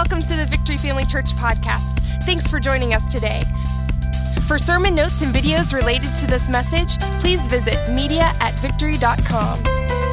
Welcome to the Victory Family Church podcast. Thanks for joining us today. For sermon notes and videos related to this message, please visit media@victory.com.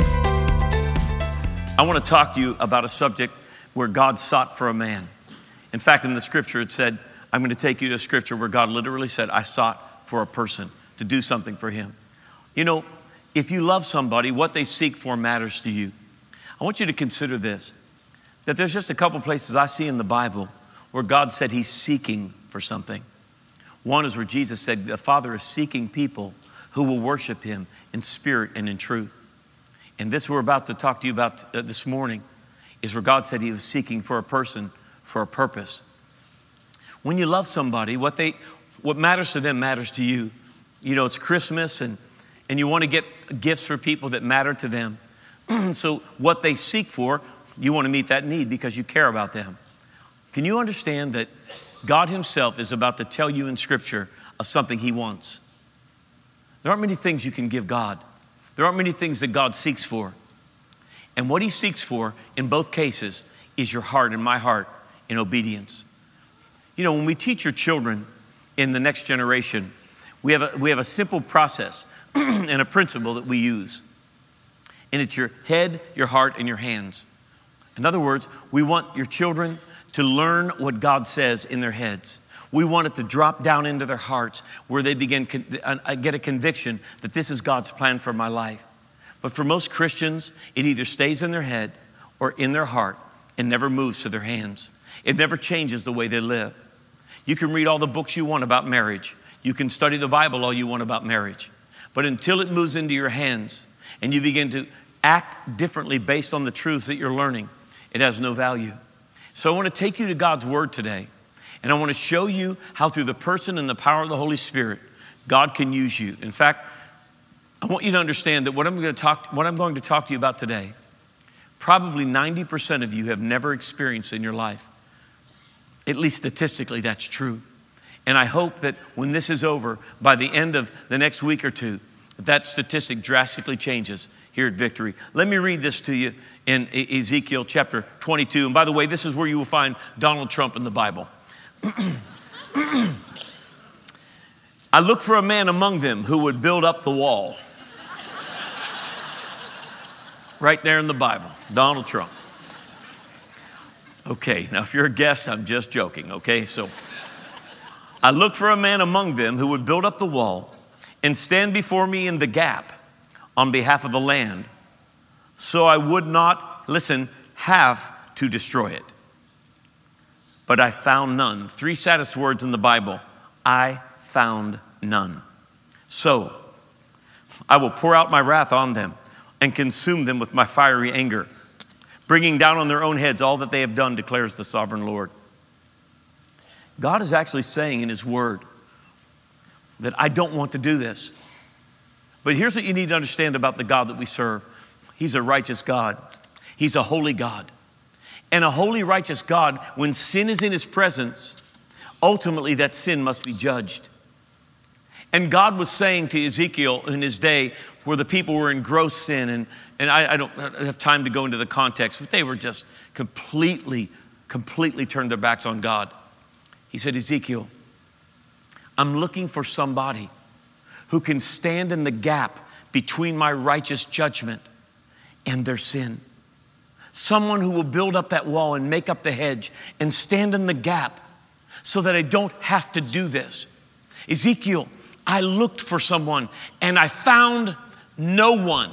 I want to talk to you about a subject where God sought for a man. In fact, in the scripture it said, I'm going to take you to a scripture where God literally said, I sought for a person to do something for him. You know, if you love somebody, what they seek for matters to you. I want you to consider this, that there's just a couple places I see in the Bible where God said he's seeking for something. One is where Jesus said the Father is seeking people who will worship him in spirit and in truth. And this we're about to talk to you about this morning is where God said he was seeking for a person for a purpose. When you love somebody, what matters to them matters to you. You know, it's Christmas and you want to get gifts for people that matter to them. So what they seek for, you want to meet that need because you care about them. Can you understand that God himself is about to tell you in scripture of something he wants? There aren't many things you can give God. There aren't many things that God seeks for. And what he seeks for in both cases is your heart and my heart in obedience. You know, when we teach your children in the next generation, we have a simple process and a principle that we use. And it's your head, your heart, and your hands. In other words, we want your children to learn what God says in their heads. We want it to drop down into their hearts where they begin get a conviction that this is God's plan for my life. But for most Christians, it either stays in their head or in their heart and never moves to their hands. It never changes the way they live. You can read all the books you want about marriage. You can study the Bible all you want about marriage. But until it moves into your hands and you begin to act differently based on the truths that you're learning, it has no value. So I want to take you to God's word today. And I want to show you how through the person and the power of the Holy Spirit, God can use you. In fact, I want you to understand that what I'm going to talk to you about today, probably 90% of you have never experienced in your life. At least statistically, that's true. And I hope that when this is over, by the end of the next week or two, that statistic drastically changes here at Victory. Let me read this to you in Ezekiel chapter 22. And by the way, this is where you will find Donald Trump in the Bible. I looked for a man among them who would build up the wall. Right there in the Bible, Donald Trump. Okay, now if you're a guest, I'm just joking, okay? So I looked for a man among them who would build up the wall and stand before me in the gap on behalf of the land, so I would not, listen, have to destroy it. But I found none. 3 saddest words in the Bible. I found none. So I will pour out my wrath on them and consume them with my fiery anger, bringing down on their own heads all that they have done, declares the sovereign Lord. God is actually saying in his word that I don't want to do this. But here's what you need to understand about the God that we serve. He's a righteous God. He's a holy God. And a holy, righteous God, when sin is in his presence, ultimately that sin must be judged. And God was saying to Ezekiel in his day where the people were in gross sin, and I don't have time to go into the context, but they were just completely turned their backs on God. He said, Ezekiel, I'm looking for somebody who can stand in the gap between my righteous judgment and their sin. Someone who will build up that wall and make up the hedge and stand in the gap so that I don't have to do this. Ezekiel, I looked for someone and I found no one.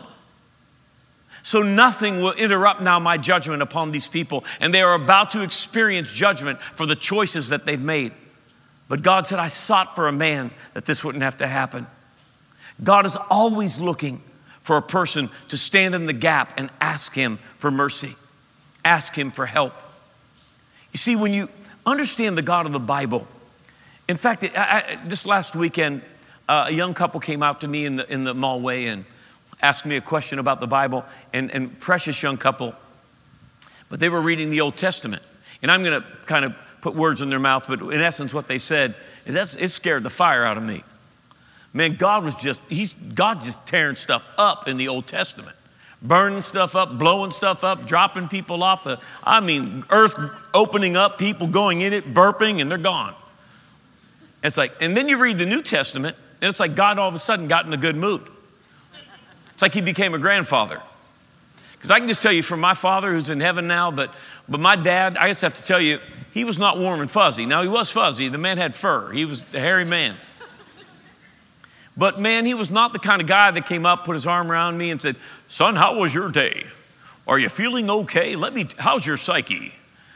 So nothing will interrupt now my judgment upon these people. And they are about to experience judgment for the choices that they've made. But God said, I sought for a man that this wouldn't have to happen. God is always looking for a person to stand in the gap and ask him for mercy. Ask him for help. You see, when you understand the God of the Bible, in fact, this last weekend, a young couple came out to me in the mallway and asked me a question about the Bible, and precious young couple, but they were reading the Old Testament. And I'm going to kind of put words in their mouth, but in essence what they said is it scared the fire out of me. Man, God's just tearing stuff up in the Old Testament. burning stuff up, blowing stuff up, dropping people off earth opening up, people going in it, burping, and they're gone. It's like, and then you read the New Testament, and it's like God all of a sudden got in a good mood. It's like he became a grandfather. Because I can just tell you from my father who's in heaven now, but my dad, I just have to tell you, he was not warm and fuzzy. Now, he was fuzzy. The man had fur. He was a hairy man. But man, he was not the kind of guy that came up, put his arm around me and said, son, how was your day? Are you feeling okay? How's your psyche?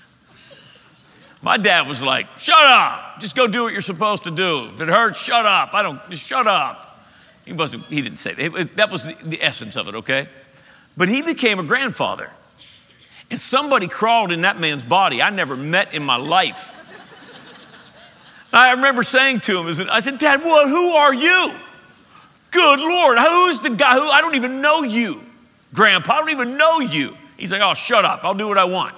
My dad was like, shut up. Just go do what you're supposed to do. If it hurts, shut up. Just shut up. He didn't say that. That was the essence of it, okay? But he became a grandfather. And somebody crawled in that man's body I never met in my life. I remember saying to him, I said, Dad, who are you? Good Lord, who's the guy I don't even know you, Grandpa, I don't even know you. He's like, oh, shut up, I'll do what I want.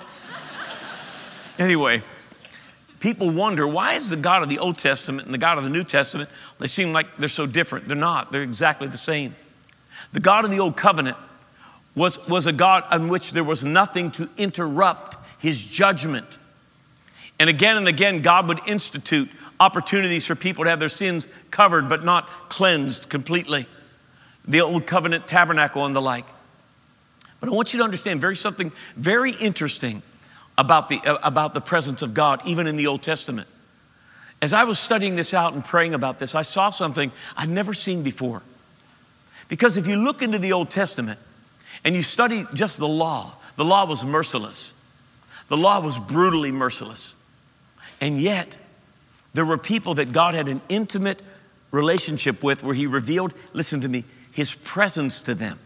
Anyway, people wonder, why is the God of the Old Testament and the God of the New Testament, they seem like they're so different. They're not, they're exactly the same. The God of the Old Covenant was a God in which there was nothing to interrupt his judgment. And again, God would institute opportunities for people to have their sins covered but not cleansed completely. The Old Covenant tabernacle and the like. But I want you to understand something very interesting about the presence of God, even in the Old Testament. As I was studying this out and praying about this, I saw something I'd never seen before. Because if you look into the Old Testament and you study just the law was merciless. The law was brutally merciless. And yet, there were people that God had an intimate relationship with where he revealed, listen to me, his presence to them.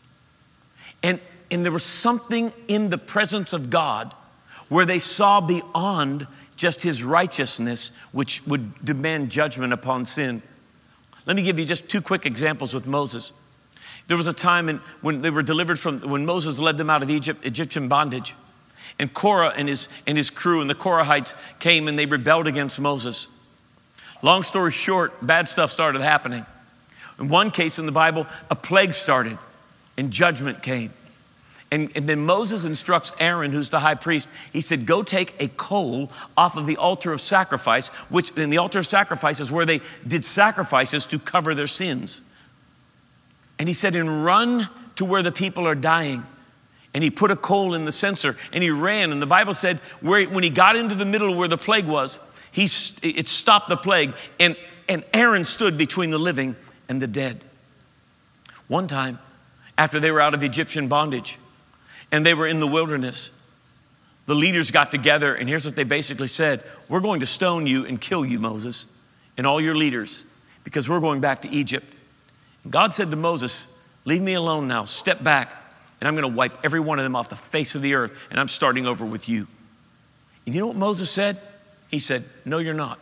And there was something in the presence of God where they saw beyond just his righteousness, which would demand judgment upon sin. Let me give you just two quick examples with Moses. There was a time when they were delivered when Moses led them out of Egyptian bondage. And Korah and his crew and the Korahites came and they rebelled against Moses. Long story short, bad stuff started happening. In one case in the Bible, a plague started and judgment came. And then Moses instructs Aaron, who's the high priest. He said, go take a coal off of the altar of sacrifice, which in the altar of sacrifice is where they did sacrifices to cover their sins. And he said, and run to where the people are dying. And he put a coal in the censer and he ran. And the Bible said when he got into the middle where the plague was, it stopped the plague. And Aaron stood between the living and the dead. One time, after they were out of Egyptian bondage and they were in the wilderness, the leaders got together and here's what they basically said. We're going to stone you and kill you, Moses, and all your leaders, because we're going back to Egypt. And God said to Moses, leave me alone now, step back. And I'm going to wipe every one of them off the face of the earth, and I'm starting over with you. And you know what Moses said? He said, no, you're not.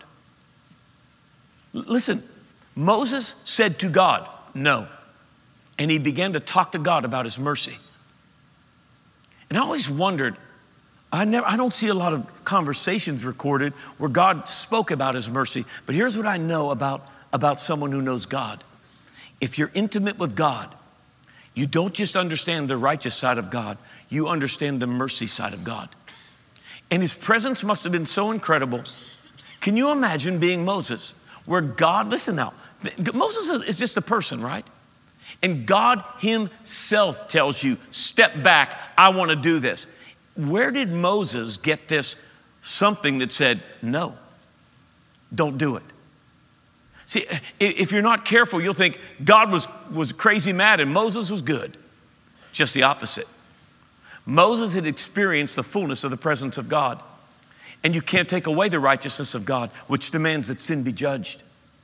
Listen, Moses said to God, no. And he began to talk to God about his mercy. And I always wondered, I don't see a lot of conversations recorded where God spoke about his mercy. But here's what I know about someone who knows God. If you're intimate with God, you don't just understand the righteous side of God, you understand the mercy side of God. And his presence must have been so incredible. Can you imagine being Moses, where God, listen now, Moses is just a person, right? And God himself tells you, step back, I want to do this. Where did Moses get this something that said, no, don't do it? See, if you're not careful, you'll think God was crazy mad and Moses was good. Just the opposite. Moses had experienced the fullness of the presence of God. And you can't take away the righteousness of God, which demands that sin be judged.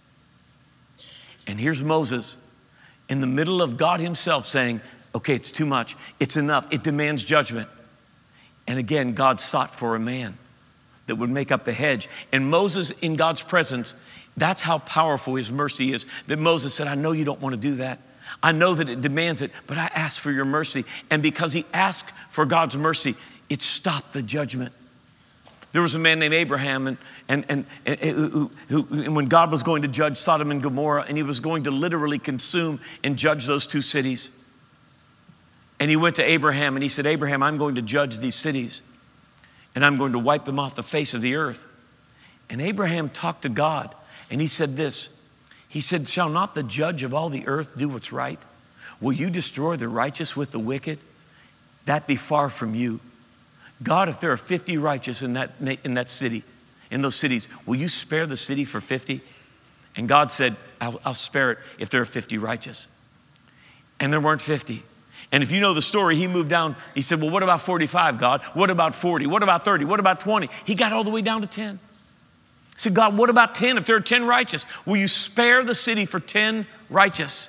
And here's Moses in the middle of God himself saying, okay, it's too much. It's enough. It demands judgment. And again, God sought for a man that would make up the hedge. And Moses in God's presence, that's how powerful his mercy is. That Moses said, I know you don't want to do that. I know that it demands it, but I ask for your mercy. And because he asked for God's mercy, it stopped the judgment. There was a man named Abraham and when God was going to judge Sodom and Gomorrah, and he was going to literally consume and judge those two cities. And he went to Abraham and he said, Abraham, I'm going to judge these cities and I'm going to wipe them off the face of the earth. And Abraham talked to God and he said this. He said, shall not the judge of all the earth do what's right? Will you destroy the righteous with the wicked? That be far from you. God, if there are 50 righteous in that city, in those cities, will you spare the city for 50? And God said, I'll spare it if there are 50 righteous. And there weren't 50. And if you know the story, he moved down. He said, well, what about 45, God? What about 40? What about 30? What about 20? He got all the way down to 10. He said, God, what about 10? If there are 10 righteous, will you spare the city for 10 righteous?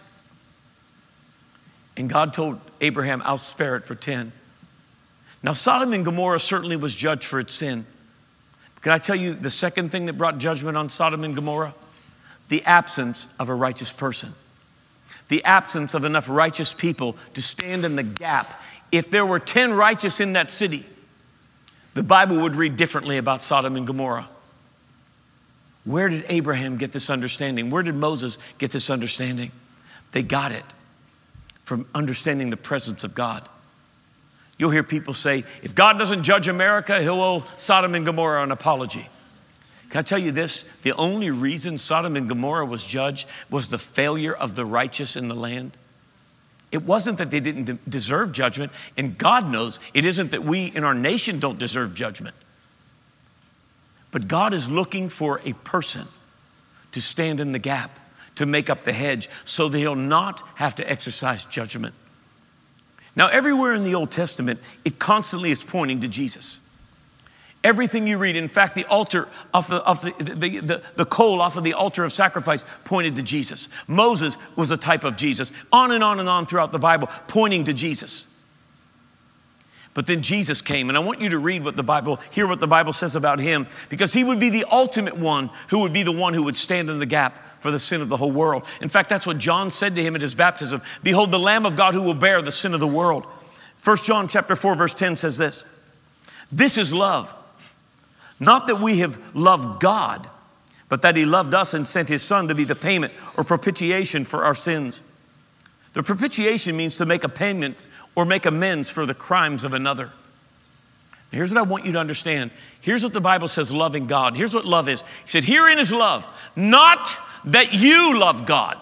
And God told Abraham, I'll spare it for 10. Now, Sodom and Gomorrah certainly was judged for its sin. Can I tell you the second thing that brought judgment on Sodom and Gomorrah? The absence of a righteous person. The absence of enough righteous people to stand in the gap. If there were 10 righteous in that city, the Bible would read differently about Sodom and Gomorrah. Where did Abraham get this understanding? Where did Moses get this understanding? They got it from understanding the presence of God. You'll hear people say, if God doesn't judge America, he'll owe Sodom and Gomorrah an apology. Can I tell you this? The only reason Sodom and Gomorrah was judged was the failure of the righteous in the land. It wasn't that they didn't deserve judgment, and God knows it isn't that we in our nation don't deserve judgment. But God is looking for a person to stand in the gap, to make up the hedge, so that he'll not have to exercise judgment. Now, everywhere in the Old Testament, it constantly is pointing to Jesus. Everything you read, in fact, the altar of the coal off of the altar of sacrifice pointed to Jesus. Moses was a type of Jesus. On and on and on throughout the Bible, pointing to Jesus. But then Jesus came, and I want you to hear what the Bible says about him, because he would be the ultimate one who would be the one who would stand in the gap for the sin of the whole world. In fact, that's what John said to him at his baptism. Behold, the Lamb of God who will bear the sin of the world. 1 John chapter 4, verse 10 says this. This is love. Not that we have loved God, but that he loved us and sent his son to be the payment or propitiation for our sins. The propitiation means to make a payment or make amends for the crimes of another. Here's what I want you to understand. Here's what the Bible says loving God. Here's what love is. He said, herein is love. Not that you love God.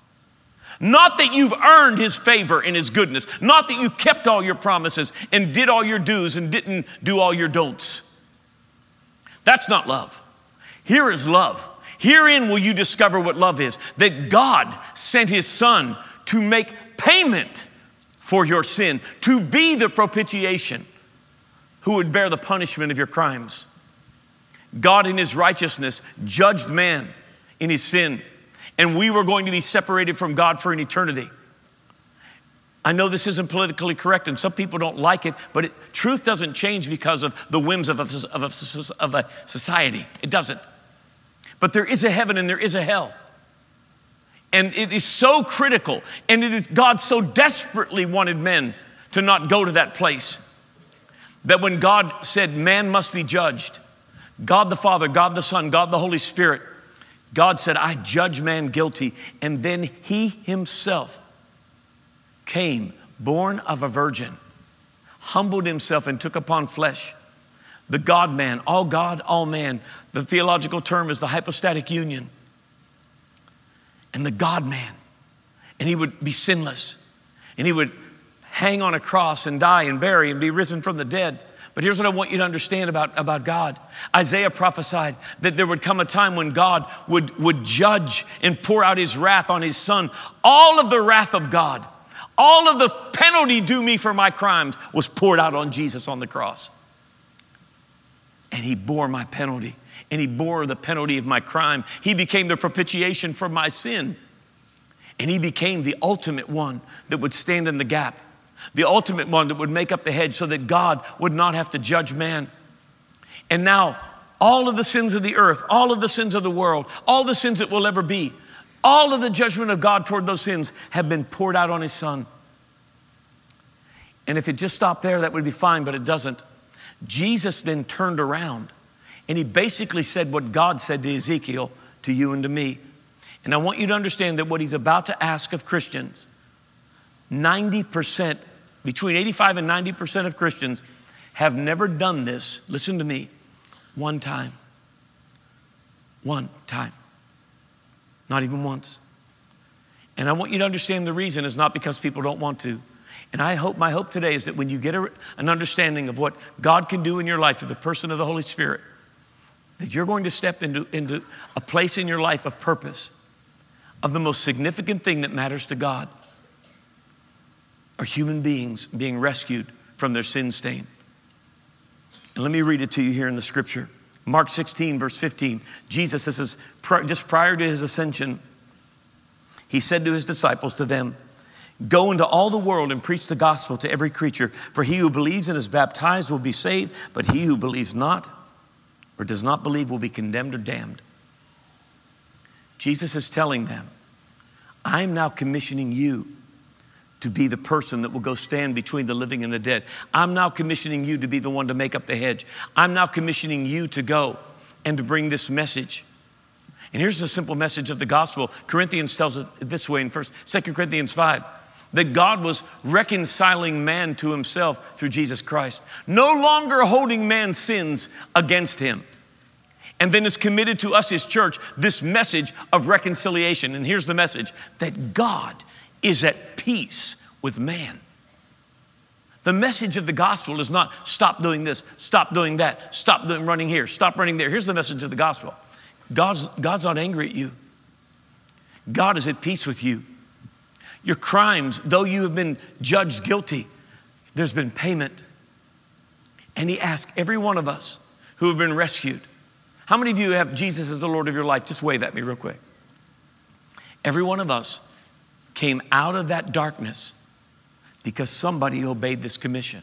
Not that you've earned his favor and his goodness. Not that you kept all your promises and did all your do's and didn't do all your don'ts. That's not love. Here is love. Herein will you discover what love is. That God sent his son to make payment for your sin, to be the propitiation who would bear the punishment of your crimes. God in his righteousness judged man in his sin, and we were going to be separated from God for an eternity. I know this isn't politically correct, and some people don't like it, but truth doesn't change because of the whims of a society. It doesn't. But there is a heaven and there is a hell. And it is so critical, and it is God so desperately wanted men to not go to that place, that when God said man must be judged, God the Father, God the Son, God the Holy Spirit, God said, I judge man guilty. And then he himself came, born of a virgin, humbled himself and took upon flesh. The God-man, all God, all man. The theological term is the hypostatic union. And the God-man. And he would be sinless. And he would hang on a cross and die and bury and be risen from the dead. But here's what I want you to understand about God. Isaiah prophesied that there would come a time when God would judge and pour out his wrath on his son. All of the wrath of God, all of the penalty due me for my crimes was poured out on Jesus on the cross. And he bore my penalty. And he bore the penalty of my crime. He became the propitiation for my sin. And he became the ultimate one that would stand in the gap. The ultimate one that would make up the hedge so that God would not have to judge man. And now, all of the sins of the earth, all of the sins of the world, all the sins that will ever be, all of the judgment of God toward those sins have been poured out on his son. And if it just stopped there, that would be fine, but it doesn't. Jesus then turned around and he basically said what God said to Ezekiel, to you and to me. And I want you to understand that what he's about to ask of Christians, 90% between 85 and 90% of Christians have never done this, listen to me, one time. One time. Not even once. And I want you to understand the reason is not because people don't want to. And my hope today is that when you get an understanding of what God can do in your life through the person of the Holy Spirit, that you're going to step into a place in your life of purpose, of the most significant thing that matters to God, are human beings being rescued from their sin stain. And let me read it to you here in the scripture. Mark 16, verse 15. Jesus, this is just prior to his ascension, he said to his disciples, to them, "Go into all the world and preach the gospel to every creature. For he who believes and is baptized will be saved, but he who believes not or does not believe will be condemned or damned." Jesus is telling them, I'm now commissioning you to be the person that will go stand between the living and the dead. I'm now commissioning you to be the one to make up the hedge. I'm now commissioning you to go and to bring this message. And here's the simple message of the gospel. Corinthians tells us this way in 2 Corinthians 5, that God was reconciling man to himself through Jesus Christ, no longer holding man's sins against him. And then is committed to us, his church, this message of reconciliation. And here's the message, that God is at peace with man. The message of the gospel is not stop doing this, stop doing that, stop running here, stop running there. Here's the message of the gospel. God's not angry at you. God is at peace with you. Your crimes, though you have been judged guilty, there's been payment. And he asked every one of us who have been rescued. How many of you have Jesus as the Lord of your life? Just wave at me real quick. Every one of us came out of that darkness because somebody obeyed this commission.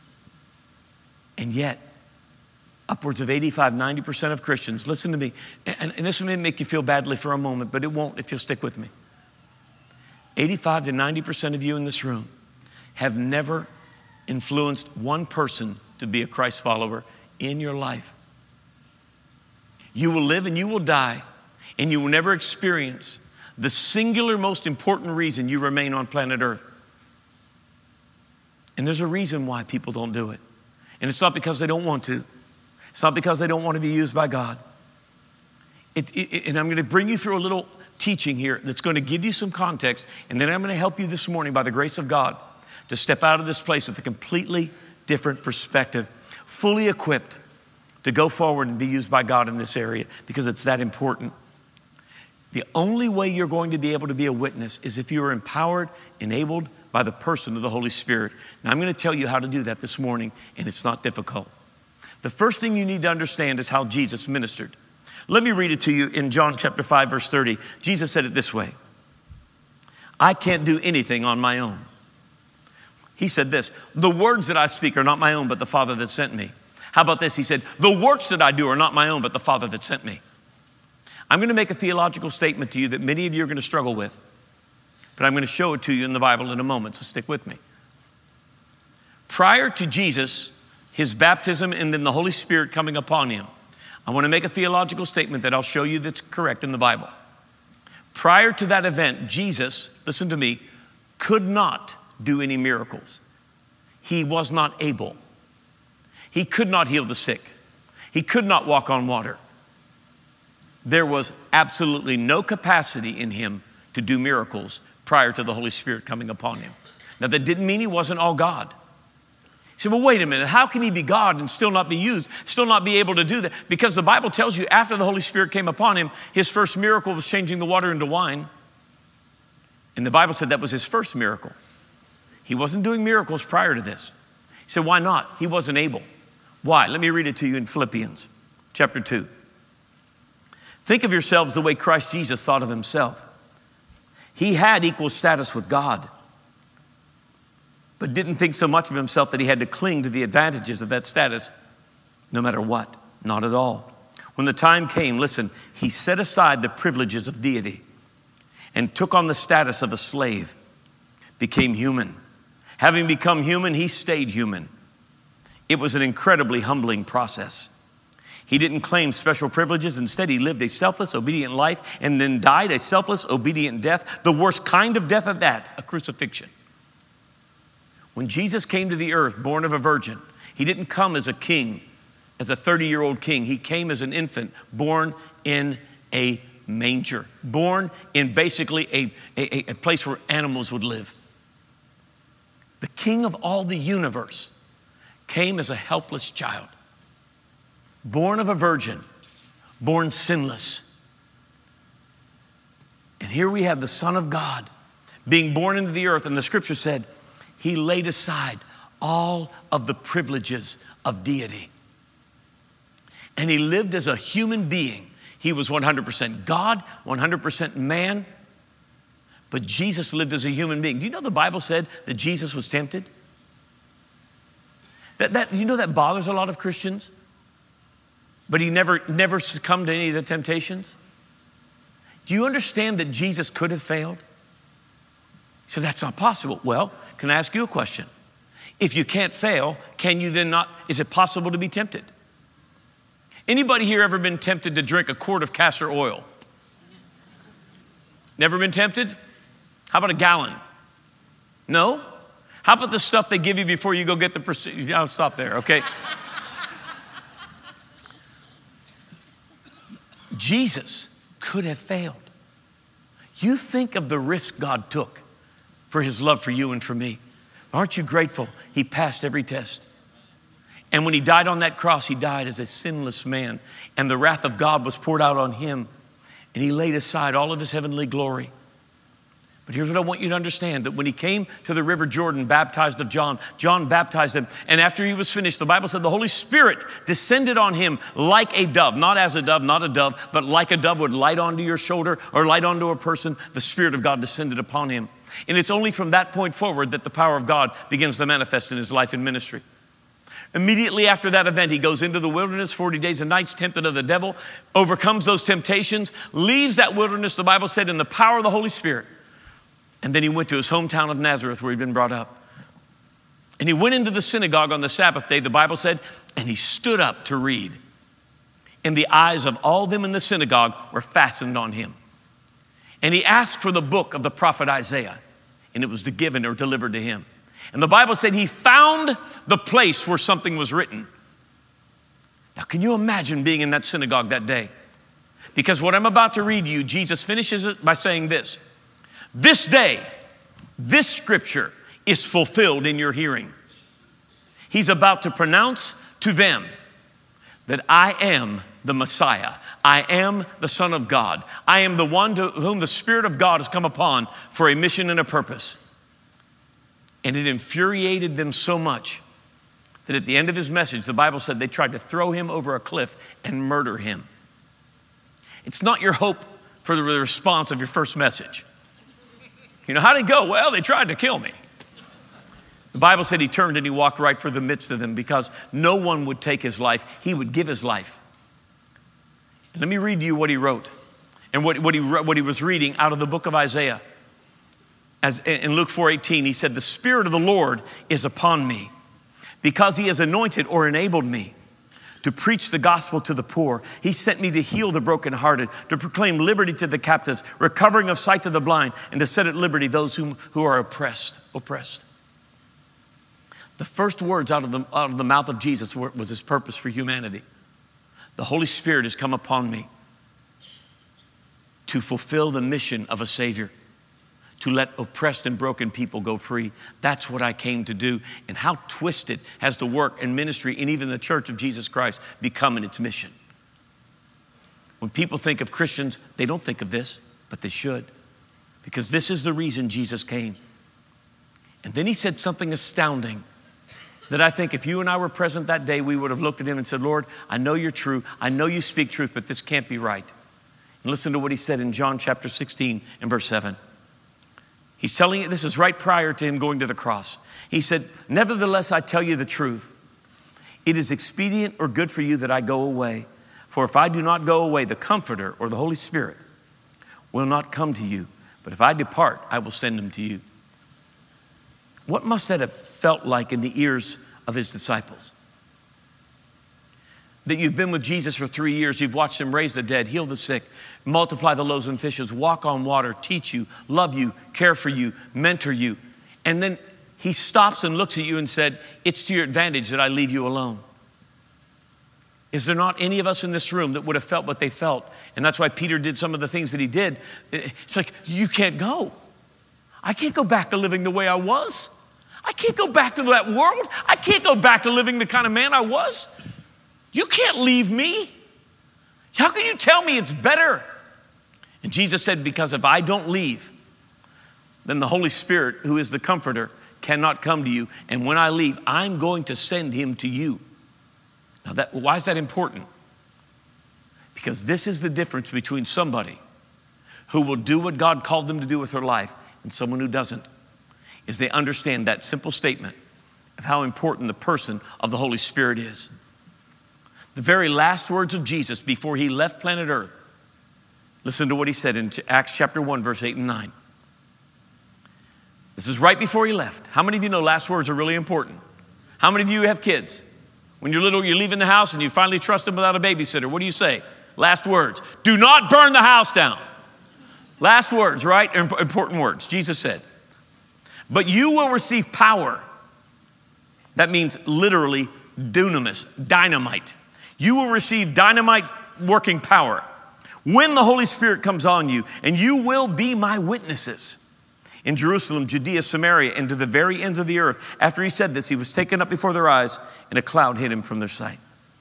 And yet, upwards of 85, 90% of Christians, listen to me, and this may make you feel badly for a moment, but it won't if you'll stick with me. 85 to 90% of you in this room have never influenced one person to be a Christ follower in your life. You will live and you will die, and you will never experience the singular most important reason you remain on planet Earth. And there's a reason why people don't do it. And it's not because they don't want to. It's not because they don't want to be used by God. And I'm going to bring you through a little teaching here that's going to give you some context, and then I'm going to help you this morning by the grace of God to step out of this place with a completely different perspective, fully equipped to go forward and be used by God in this area, because it's that important. The only way you're going to be able to be a witness is if you are empowered, enabled by the person of the Holy Spirit. Now, I'm going to tell you how to do that this morning, and it's not difficult. The first thing you need to understand is how Jesus ministered. Let me read it to you in John chapter 5, verse 30. Jesus said it this way, I can't do anything on my own. He said this, the words that I speak are not my own, but the Father that sent me. How about this? He said, the works that I do are not my own, but the Father that sent me. I'm going to make a theological statement to you that many of you are going to struggle with, but I'm going to show it to you in the Bible in a moment, so stick with me. Prior to Jesus, his baptism, and then the Holy Spirit coming upon him, I want to make a theological statement that I'll show you that's correct in the Bible. Prior to that event, Jesus, listen to me, could not do any miracles. He was not able. He could not heal the sick. He could not walk on water. There was absolutely no capacity in him to do miracles prior to the Holy Spirit coming upon him. Now, that didn't mean he wasn't all God. You say, well, wait a minute. How can he be God and still not be used, still not be able to do that? Because the Bible tells you after the Holy Spirit came upon him, his first miracle was changing the water into wine. And the Bible said that was his first miracle. He wasn't doing miracles prior to this. He said, why not? He wasn't able. Why? Let me read it to you in Philippians chapter 2. Think of yourselves the way Christ Jesus thought of himself. He had equal status with God, but didn't think so much of himself that he had to cling to the advantages of that status no matter what. Not at all. When the time came, listen, he set aside the privileges of deity and took on the status of a slave, became human. Having become human, he stayed human. It was an incredibly humbling process. He didn't claim special privileges. Instead, he lived a selfless, obedient life and then died a selfless, obedient death, the worst kind of death at that, a crucifixion. When Jesus came to the earth, born of a virgin, he didn't come as a king, as a 30-year-old king. He came as an infant, born in a manger, born in basically a place where animals would live. The king of all the universe came as a helpless child, born of a virgin, born sinless. And here we have the Son of God being born into the earth, and the scripture said he laid aside all of the privileges of deity. And he lived as a human being. He was 100% God, 100% man, but Jesus lived as a human being. Do you know the Bible said that Jesus was tempted? You know that bothers a lot of Christians? But he never succumbed to any of the temptations? Do you understand that Jesus could have failed? So that's not possible. Well, can I ask you a question? If you can't fail, can you then not, is it possible to be tempted? Anybody here ever been tempted to drink a quart of castor oil? Never been tempted? How about a gallon? No? How about the stuff they give you before you go get the procedure? I'll stop there, okay? Jesus could have failed. You think of the risk God took for his love for you and for me. Aren't you grateful he passed every test? And when he died on that cross, he died as a sinless man. And the wrath of God was poured out on him. And he laid aside all of his heavenly glory. But here's what I want you to understand, that when he came to the river Jordan, baptized of John, John baptized him. And after he was finished, the Bible said the Holy Spirit descended on him like a dove, not as a dove, not a dove, but like a dove would light onto your shoulder or light onto a person. The Spirit of God descended upon him. And it's only from that point forward that the power of God begins to manifest in his life and ministry. Immediately after that event, he goes into the wilderness, 40 days and nights, tempted of the devil, overcomes those temptations, leaves that wilderness, the Bible said, in the power of the Holy Spirit. And then he went to his hometown of Nazareth where he'd been brought up. And he went into the synagogue on the Sabbath day, the Bible said, and he stood up to read. And the eyes of all them in the synagogue were fastened on him. And he asked for the book of the prophet Isaiah, and it was given or delivered to him. And the Bible said he found the place where something was written. Now, can you imagine being in that synagogue that day? Because what I'm about to read you, Jesus finishes it by saying this. This day, this scripture is fulfilled in your hearing. He's about to pronounce to them that I am the Messiah. I am the Son of God. I am the one to whom the Spirit of God has come upon for a mission and a purpose. And it infuriated them so much that at the end of his message, the Bible said they tried to throw him over a cliff and murder him. It's not your hope for the response of your first message. You know, how'd it go? Well, they tried to kill me. The Bible said he turned and he walked right through the midst of them because no one would take his life. He would give his life. And let me read to you what he wrote and what he was reading out of the book of Isaiah. As in Luke 4:18, he said, the Spirit of the Lord is upon me because he has anointed or enabled me to preach the gospel to the poor. He sent me to heal the brokenhearted, to proclaim liberty to the captives, recovering of sight to the blind, and to set at liberty those who are oppressed. The first words out of the mouth of Jesus was his purpose for humanity. The Holy Spirit has come upon me to fulfill the mission of a Savior, to let oppressed and broken people go free. That's what I came to do. And how twisted has the work and ministry and even the Church of Jesus Christ become in its mission? When people think of Christians, they don't think of this, but they should. Because this is the reason Jesus came. And then he said something astounding that I think if you and I were present that day, we would have looked at him and said, Lord, I know you're true. I know you speak truth, but this can't be right. And listen to what he said in John chapter 16 and verse 7. He's telling you, this is right prior to him going to the cross. He said, nevertheless, I tell you the truth. It is expedient or good for you that I go away. For if I do not go away, the Comforter or the Holy Spirit will not come to you. But if I depart, I will send him to you. What must that have felt like in the ears of his disciples? That you've been with Jesus for 3 years, you've watched him raise the dead, heal the sick, multiply the loaves and fishes, walk on water, teach you, love you, care for you, mentor you. And then he stops and looks at you and said, it's to your advantage that I leave you alone. Is there not any of us in this room that would have felt what they felt? And that's why Peter did some of the things that he did. It's like, you can't go. I can't go back to living the way I was. I can't go back to that world. I can't go back to living the kind of man I was. You can't leave me. How can you tell me it's better? And Jesus said, because if I don't leave, then the Holy Spirit, who is the comforter, cannot come to you. And when I leave, I'm going to send him to you. Now, why is that important? Because this is the difference between somebody who will do what God called them to do with their life and someone who doesn't, is they understand that simple statement of how important the person of the Holy Spirit is. The very last words of Jesus before he left planet Earth, listen to what he said in Acts chapter 1, verse 8 and 9. This is right before he left. How many of you know last words are really important? How many of you have kids? When you're little, you're leaving the house and you finally trust them without a babysitter. What do you say? Last words. Do not burn the house down. Last words, right? Important words. Jesus said, but you will receive power. That means literally dunamis, dynamite. You will receive dynamite working power when the Holy Spirit comes on you, and you will be my witnesses in Jerusalem, Judea, Samaria, and to the very ends of the earth. After he said this, he was taken up before their eyes, and a cloud hid him from their sight.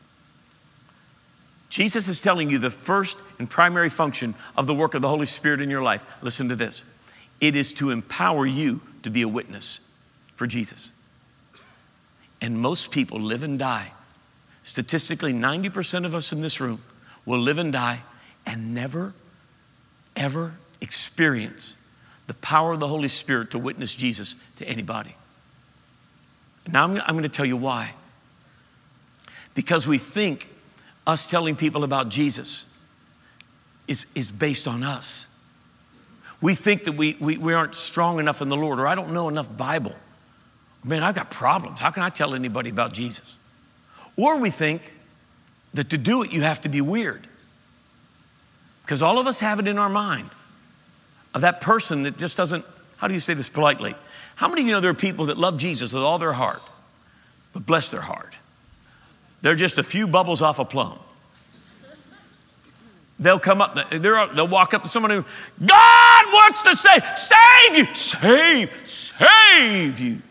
Jesus is telling you the first and primary function of the work of the Holy Spirit in your life. Listen to this. It is to empower you to be a witness for Jesus. And most people live and die. Statistically, 90% of us in this room will live and die and never, ever experience the power of the Holy Spirit to witness Jesus to anybody. Now I'm going to tell you why. Because we think us telling people about Jesus is based on us. We think that we aren't strong enough in the Lord, or I don't know enough Bible. Man, I've got problems. How can I tell anybody about Jesus? Or we think that to do it, you have to be weird. Because all of us have it in our mind of that person that just doesn't, how do you say this politely? How many of you know there are people that love Jesus with all their heart, but bless their heart, they're just a few bubbles off a plum. They'll come up, they'll walk up to someone who, God wants to save you, save you.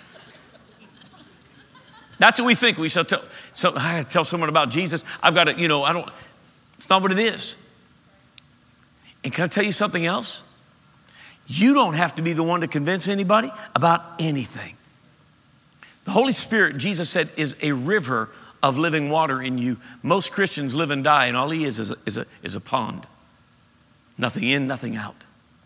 That's what we think. We shall tell, so I gotta tell someone about Jesus. I've got to, it's not what it is. And can I tell you something else? You don't have to be the one to convince anybody about anything. The Holy Spirit, Jesus said, is a river of living water in you. Most Christians live and die, and all he is a pond. Nothing in, nothing out.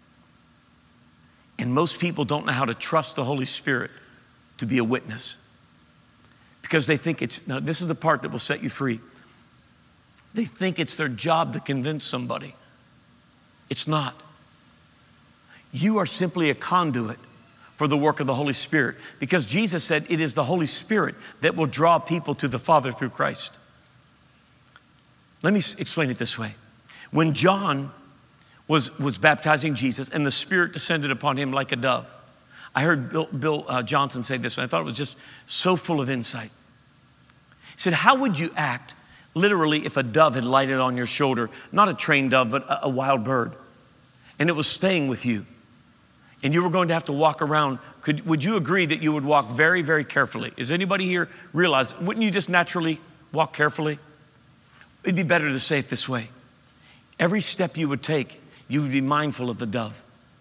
And most people don't know how to trust the Holy Spirit to be a witness. Because they think now this is the part that will set you free. They think it's their job to convince somebody. It's not. You are simply a conduit for the work of the Holy Spirit. Because Jesus said it is the Holy Spirit that will draw people to the Father through Christ. Let me explain it this way. When John was baptizing Jesus and the Spirit descended upon him like a dove, I heard Bill Johnson say this, and I thought it was just so full of insight. He said, how would you act literally if a dove had lighted on your shoulder, not a trained dove, but a wild bird, and it was staying with you, and you were going to have to walk around? Would you agree that you would walk very, very carefully? Is anybody here realize, wouldn't you just naturally walk carefully? It'd be better to say it this way. Every step you would take, you would be mindful of the dove.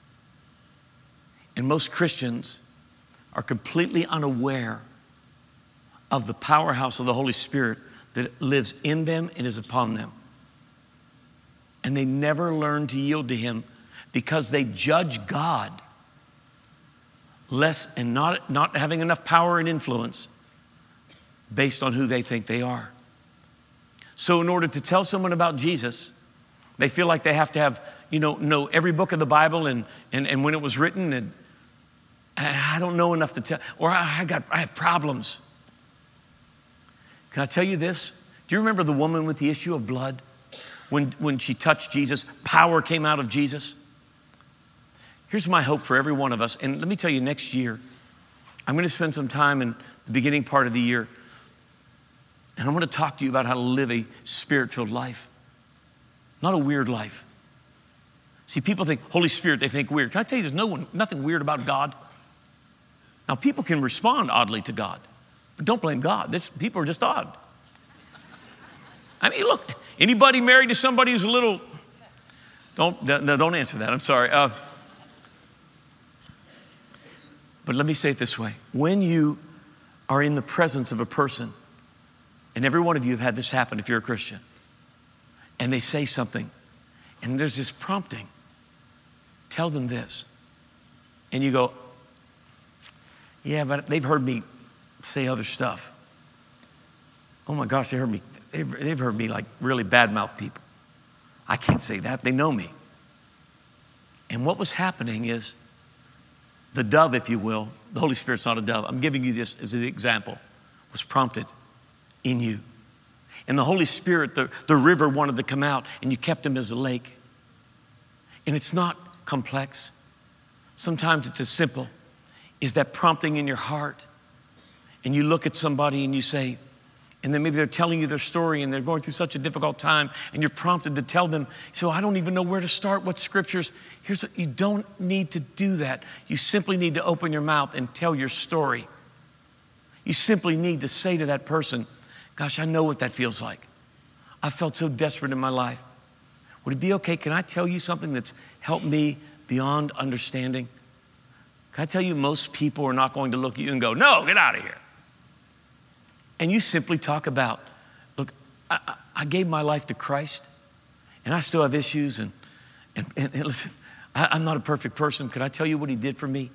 And most Christians are completely unaware of the powerhouse of the Holy Spirit that lives in them and is upon them. And they never learn to yield to him because they judge God less and not having enough power and influence based on who they think they are. So in order to tell someone about Jesus, they feel like they have to have, know every book of the Bible and when it was written, and I don't know enough to tell, or I have problems. Can I tell you this? Do you remember the woman with the issue of blood? When she touched Jesus, power came out of Jesus. Here's my hope for every one of us. And let me tell you, next year, I'm going to spend some time in the beginning part of the year, and I want to talk to you about how to live a Spirit-filled life, not a weird life. See, people think Holy Spirit, they think weird. Can I tell you, there's nothing weird about God? Now, people can respond oddly to God, but don't blame God. People are just odd. I mean, look, anybody married to somebody who's a little, don't answer that, I'm sorry. But let me say it this way. When you are in the presence of a person, and every one of you have had this happen if you're a Christian, and they say something, and there's this prompting, tell them this. And you go, yeah, but they've heard me say other stuff. Oh my gosh, they've heard me like really badmouth people. I can't say that, they know me. And what was happening is the dove, if you will, the Holy Spirit's not a dove, I'm giving you this as an example, was prompted in you. And the Holy Spirit, the river wanted to come out, and you kept him as a lake. And it's not complex. Sometimes it's as simple as that prompting in your heart. And you look at somebody and you say, and then maybe they're telling you their story and they're going through such a difficult time, and you're prompted to tell them, so I don't even know where to start, what scriptures. You don't need to do that. You simply need to open your mouth and tell your story. You simply need to say to that person, gosh, I know what that feels like. I felt so desperate in my life. Would it be okay? Can I tell you something that's helped me beyond understanding? Can I tell you, most people are not going to look at you and go, no, get out of here. And you simply talk about, look, I gave my life to Christ, and I still have issues. And listen, I'm not a perfect person. Can I tell you what he did for me?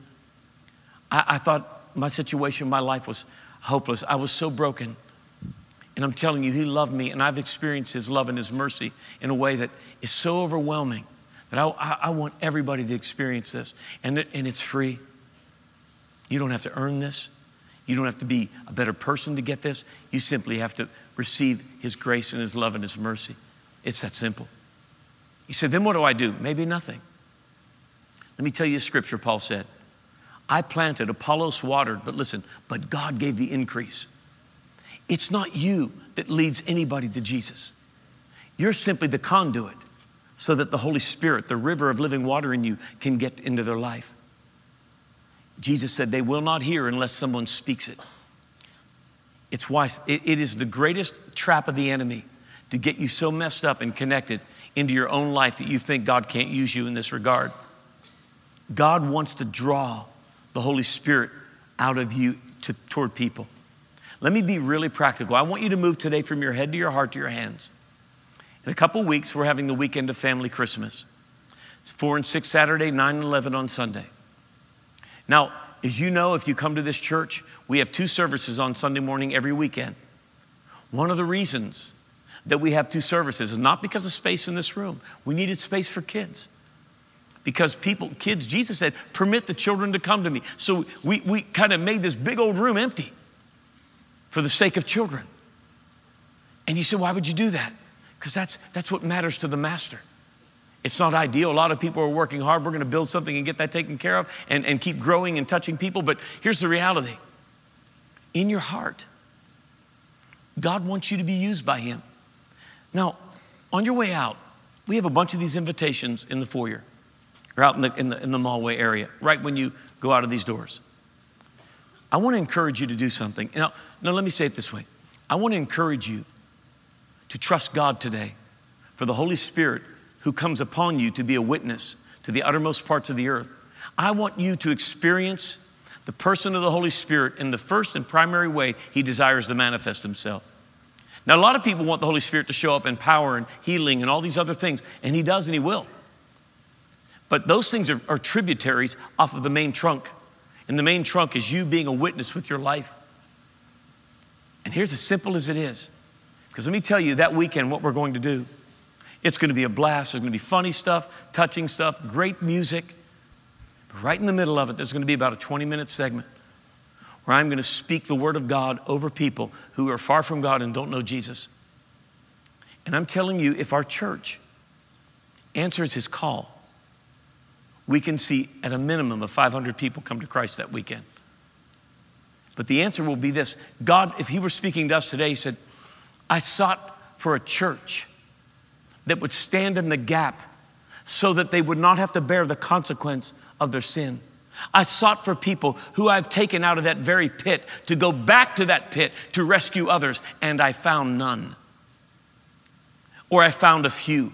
I thought my situation, my life was hopeless. I was so broken. And I'm telling you, he loved me, and I've experienced his love and his mercy in a way that is so overwhelming that I want everybody to experience this. And it's free. You don't have to earn this. You don't have to be a better person to get this. You simply have to receive his grace and his love and his mercy. It's that simple. You said, then what do I do? Maybe nothing. Let me tell you a scripture Paul said. I planted, Apollos watered, but listen, but God gave the increase. It's not you that leads anybody to Jesus. You're simply the conduit so that the Holy Spirit, the river of living water in you, can get into their life. Jesus said they will not hear unless someone speaks it. It's why it is the greatest trap of the enemy to get you so messed up and connected into your own life that you think God can't use you in this regard. God wants to draw the Holy Spirit out of you toward people. Let me be really practical. I want you to move today from your head to your heart to your hands. In a couple weeks, we're having the weekend of Family Christmas. It's 4 and 6 Saturday, 9 and 11 on Sunday. Now, as you know, if you come to this church, we have 2 services on Sunday morning every weekend. One of the reasons that we have 2 services is not because of space in this room. We needed space for kids. Because kids, Jesus said, permit the children to come to me. So we kind of made this big old room empty for the sake of children. And you said, why would you do that? Because that's what matters to the master. It's not ideal. A lot of people are working hard. We're going to build something and get that taken care of and keep growing and touching people. But here's the reality. In your heart, God wants you to be used by him. Now, on your way out, we have a bunch of these invitations in the foyer or out in the mallway area, right when you go out of these doors. I want to encourage you to do something. Now, let me say it this way. I want to encourage you to trust God today for the Holy Spirit who comes upon you to be a witness to the uttermost parts of the earth. I want you to experience the person of the Holy Spirit in the first and primary way he desires to manifest himself. Now, a lot of people want the Holy Spirit to show up in power and healing and all these other things, and he does and he will. But those things are tributaries off of the main trunk. And the main trunk is you being a witness with your life. And here's as simple as it is. Because let me tell you, that weekend, what we're going to do, it's going to be a blast. There's going to be funny stuff, touching stuff, great music. But right in the middle of it, there's going to be about a 20-minute segment where I'm going to speak the word of God over people who are far from God and don't know Jesus. And I'm telling you, if our church answers his call, we can see at a minimum of 500 people come to Christ that weekend. But the answer will be this. God, if he were speaking to us today, he said, I sought for a church that would stand in the gap so that they would not have to bear the consequence of their sin. I sought for people who I've taken out of that very pit to go back to that pit to rescue others, and I found none. Or I found a few.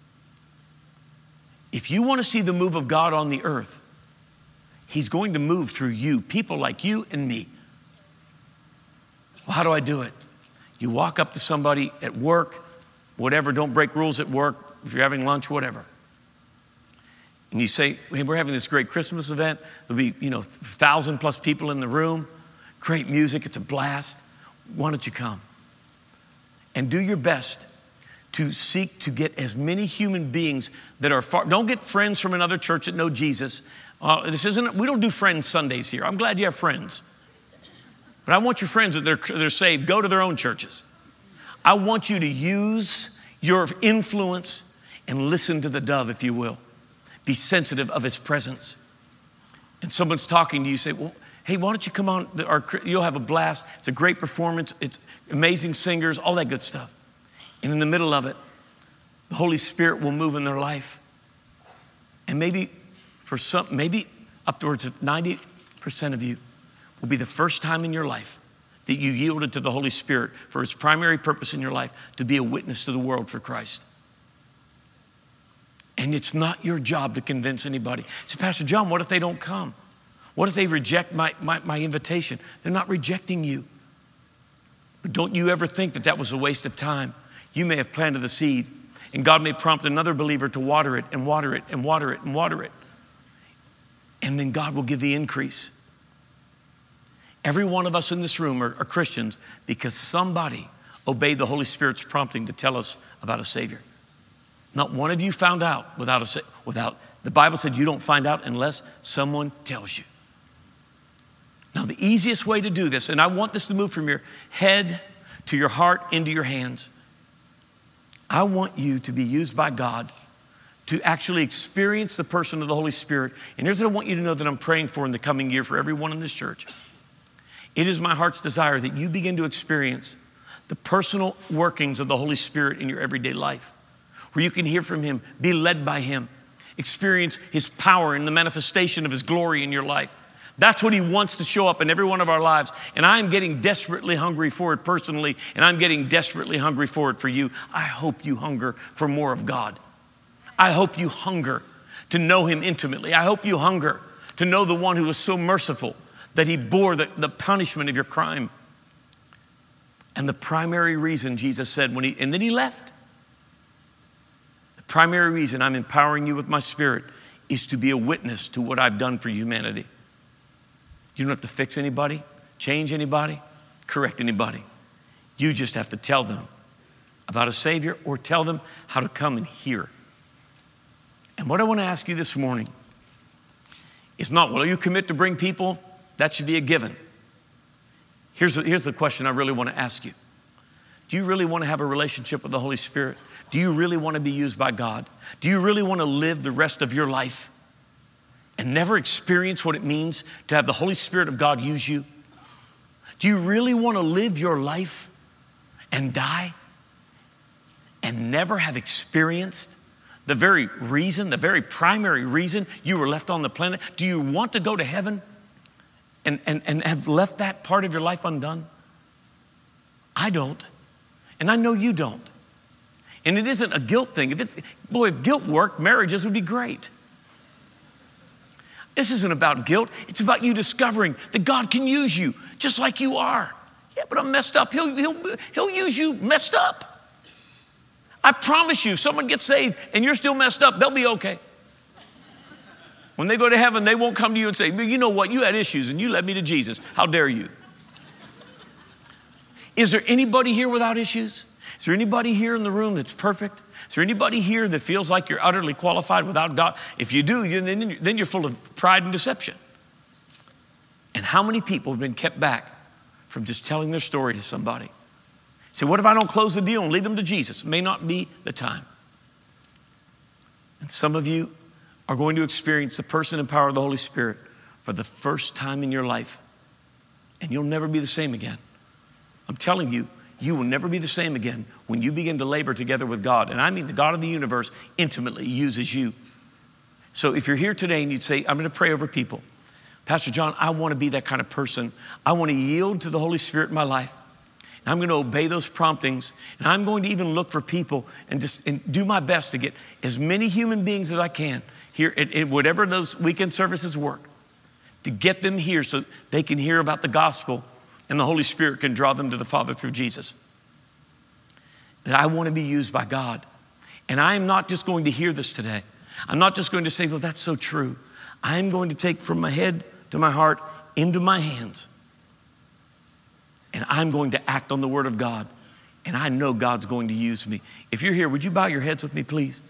If you want to see the move of God on the earth, he's going to move through you, people like you and me. Well, how do I do it? You walk up to somebody at work, whatever, don't break rules at work, if you're having lunch, whatever. And you say, hey, we're having this great Christmas event. There'll be, 1,000 plus people in the room. Great music, it's a blast. Why don't you come? And do your best to seek to get as many human beings that are far. Don't get friends from another church that know Jesus. We don't do friends Sundays here. I'm glad you have friends. But I want your friends that they're saved, go to their own churches. I want you to use your influence and listen to the dove, if you will. Be sensitive of his presence. And someone's talking to you, say, well, hey, why don't you come on? You'll have a blast. It's a great performance. It's amazing singers, all that good stuff. And in the middle of it, the Holy Spirit will move in their life. And maybe upwards of 90% of you will be the first time in your life that you yielded to the Holy Spirit for his primary purpose in your life, to be a witness to the world for Christ. And it's not your job to convince anybody. Say, Pastor John, what if they don't come? What if they reject my invitation? They're not rejecting you. But don't you ever think that was a waste of time. You may have planted the seed, and God may prompt another believer to water it and water it and water it and water it. And then God will give the increase. Every one of us in this room are Christians because somebody obeyed the Holy Spirit's prompting to tell us about a Savior. Not one of you found out without the Bible said you don't find out unless someone tells you. Now, the easiest way to do this, and I want this to move from your head to your heart into your hands. I want you to be used by God to actually experience the person of the Holy Spirit. And here's what I want you to know that I'm praying for in the coming year for everyone in this church. It is my heart's desire that you begin to experience the personal workings of the Holy Spirit in your everyday life, where you can hear from him, be led by him, experience his power and the manifestation of his glory in your life. That's what he wants to show up in every one of our lives. And I'm getting desperately hungry for it personally, and I'm getting desperately hungry for it for you. I hope you hunger for more of God. I hope you hunger to know him intimately. I hope you hunger to know the one who was so merciful that he bore the punishment of your crime. And the primary reason Jesus said and then he left. The primary reason I'm empowering you with my Spirit is to be a witness to what I've done for humanity. You don't have to fix anybody, change anybody, correct anybody. You just have to tell them about a Savior or tell them how to come and hear. And what I want to ask you this morning is not, will you commit to bring people? That should be a given. Here's the question I really want to ask you. Do you really want to have a relationship with the Holy Spirit? Do you really want to be used by God? Do you really want to live the rest of your life and never experience what it means to have the Holy Spirit of God use you? Do you really want to live your life and die and never have experienced the very primary reason you were left on the planet? Do you want to go to heaven and have left that part of your life undone? I don't. And I know you don't. And it isn't a guilt thing. If guilt worked, marriages would be great. This isn't about guilt. It's about you discovering that God can use you just like you are. Yeah, but I'm messed up. He'll use you messed up. I promise you, if someone gets saved and you're still messed up, they'll be okay. When they go to heaven, they won't come to you and say, you know what, you had issues and you led me to Jesus. How dare you? Is there anybody here without issues? Is there anybody here in the room that's perfect? Is there anybody here that feels like you're utterly qualified without God? If you do, then you're full of pride and deception. And how many people have been kept back from just telling their story to somebody? Say, what if I don't close the deal and lead them to Jesus? It may not be the time. And some of you are going to experience the person and power of the Holy Spirit for the first time in your life. And you'll never be the same again. I'm telling you, you will never be the same again when you begin to labor together with God. And I mean the God of the universe intimately uses you. So if you're here today and you'd say, I'm going to pray over people. Pastor John, I want to be that kind of person. I want to yield to the Holy Spirit in my life. And I'm going to obey those promptings. And I'm going to even look for people and do my best to get as many human beings as I can here at whatever those weekend services work, to get them here so they can hear about the gospel and the Holy Spirit can draw them to the Father through Jesus. That I want to be used by God. And I am not just going to hear this today. I'm not just going to say, well, that's so true. I'm going to take from my head to my heart into my hands. And I'm going to act on the word of God. And I know God's going to use me. If you're here, would you bow your heads with me, please?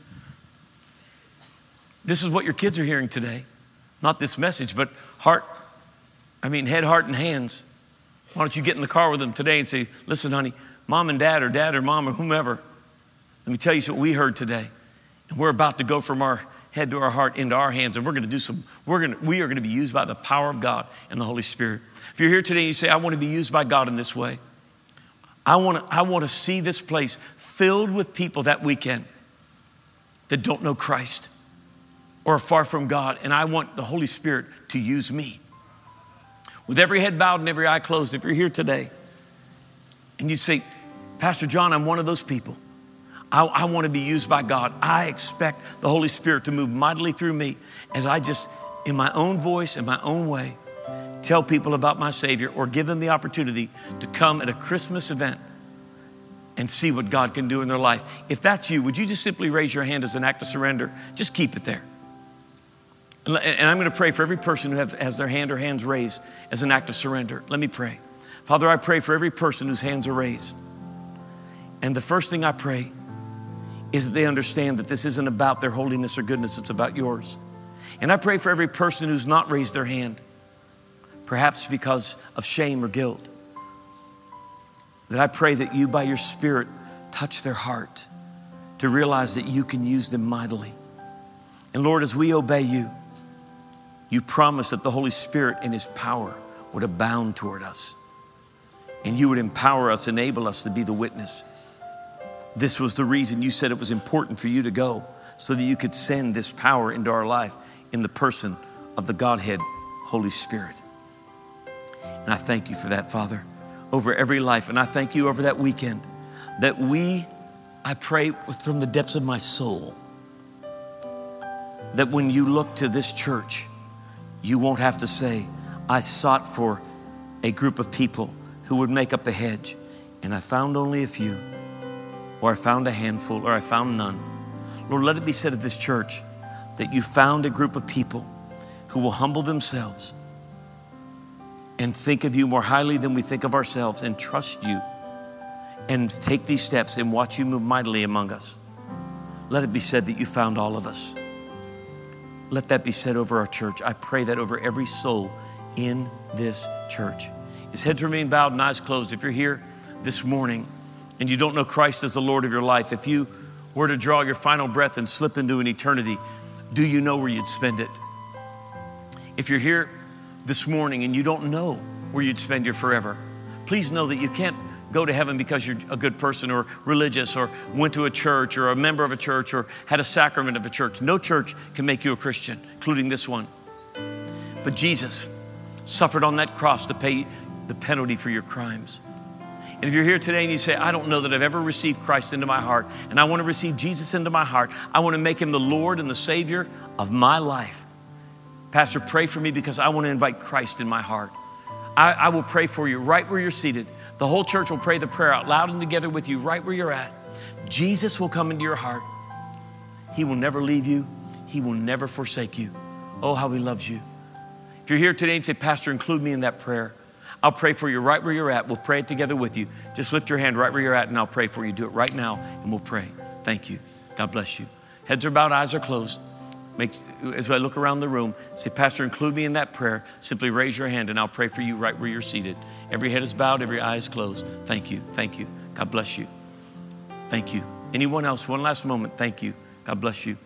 This is what your kids are hearing today. Not this message, but head, heart, and hands. Why don't you get in the car with them today and say, listen, honey, mom and dad or mom or whomever, let me tell you what we heard today. And we're about to go from our head to our heart into our hands. And we're going to do we are going to be used by the power of God and the Holy Spirit. If you're here today and you say, I want to be used by God in this way. I want to see this place filled with people that weekend that don't know Christ or are far from God. And I want the Holy Spirit to use me. With every head bowed and every eye closed, if you're here today and you say, Pastor John, I'm one of those people. I want to be used by God. I expect the Holy Spirit to move mightily through me as I just, in my own voice, in my own way, tell people about my Savior or give them the opportunity to come at a Christmas event and see what God can do in their life. If that's you, would you just simply raise your hand as an act of surrender? Just keep it there. And I'm going to pray for every person who has their hand or hands raised as an act of surrender. Let me pray. Father, I pray for every person whose hands are raised. And the first thing I pray is that they understand that this isn't about their holiness or goodness, it's about yours. And I pray for every person who's not raised their hand, perhaps because of shame or guilt, that I pray that you, by your Spirit, touch their heart to realize that you can use them mightily. And Lord, as we obey you, you promise that the Holy Spirit and his power would abound toward us. And you would empower us, enable us to be the witness. This was the reason you said it was important for you to go, so that you could send this power into our life in the person of the Godhead, Holy Spirit. And I thank you for that, Father, over every life. And I thank you over that weekend that I pray from the depths of my soul, that when you look to this church, you won't have to say, I sought for a group of people who would make up the hedge, and I found only a few, or I found a handful, or I found none. Lord, let it be said of this church that you found a group of people who will humble themselves and think of you more highly than we think of ourselves and trust you and take these steps and watch you move mightily among us. Let it be said that you found all of us. Let that be said over our church. I pray that over every soul in this church. His heads remain bowed and eyes closed. If you're here this morning and you don't know Christ as the Lord of your life, if you were to draw your final breath and slip into an eternity, do you know where you'd spend it? If you're here this morning and you don't know where you'd spend your forever, please know that you can't go to heaven because you're a good person or religious or went to a church or a member of a church or had a sacrament of a church. No church can make you a Christian, including this one. But Jesus suffered on that cross to pay the penalty for your crimes. And if you're here today and you say, I don't know that I've ever received Christ into my heart, and I want to receive Jesus into my heart, I want to make him the Lord and the Savior of my life. Pastor, pray for me because I want to invite Christ in my heart. I will pray for you right where you're seated. The whole church will pray the prayer out loud and together with you right where you're at. Jesus will come into your heart. He will never leave you. He will never forsake you. Oh, how he loves you. If you're here today and say, Pastor, include me in that prayer, I'll pray for you right where you're at. We'll pray it together with you. Just lift your hand right where you're at and I'll pray for you. Do it right now and we'll pray. Thank you. God bless you. Heads are bowed, eyes are closed. As I look around the room, say, Pastor, include me in that prayer. Simply raise your hand and I'll pray for you right where you're seated. Every head is bowed, every eye is closed. Thank you. Thank you. God bless you. Thank you. Anyone else? One last moment. Thank you. God bless you.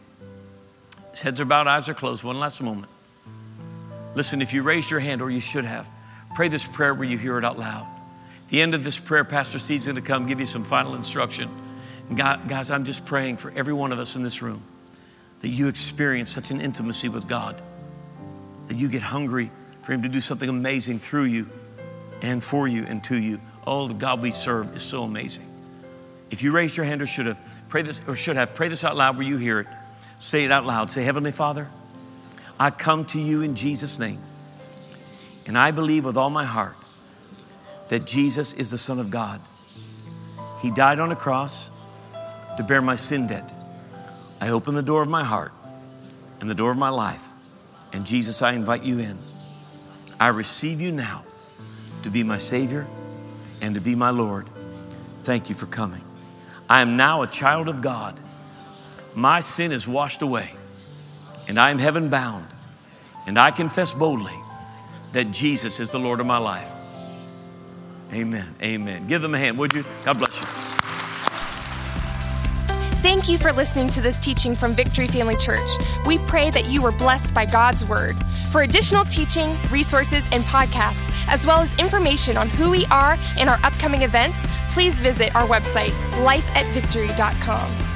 Heads are bowed, eyes are closed. One last moment. Listen, if you raised your hand, or you should have, Pray this prayer where you hear it out loud. At the end of this prayer, Pastor Steve's going to come give you some final instruction. And guys, I'm just praying for every one of us in this room that you experience such an intimacy with God, that you get hungry for him to do something amazing through you and for you and to you. Oh, the God we serve is so amazing. If you raised your hand or should have, pray this out loud where you hear it. Say it out loud. Say, Heavenly Father, I come to you in Jesus' name. And I believe with all my heart that Jesus is the Son of God. He died on a cross to bear my sin debt. I open the door of my heart and the door of my life. And Jesus, I invite you in. I receive you now to be my Savior and to be my Lord. Thank you for coming. I am now a child of God. My sin is washed away and I am heaven bound. And I confess boldly that Jesus is the Lord of my life. Amen. Amen. Give them a hand, would you? God bless you. Thank you for listening to this teaching from Victory Family Church. We pray that you were blessed by God's Word. For additional teaching, resources, and podcasts, as well as information on who we are and our upcoming events, please visit our website, lifeatvictory.com.